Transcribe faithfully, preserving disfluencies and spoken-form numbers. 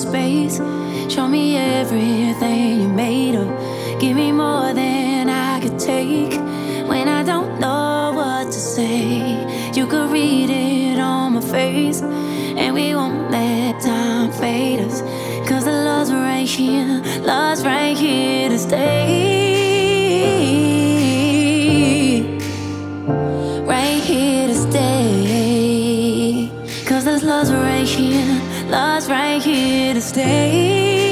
space. Show me everything you're made of. Give me more than I could take. When I don't know what to say, you could read it on my face. And we won't let time fade us, 'cause the love's right here, love's right here to stay. Right here to stay. 'Cause this love's right here, love's right here to stay.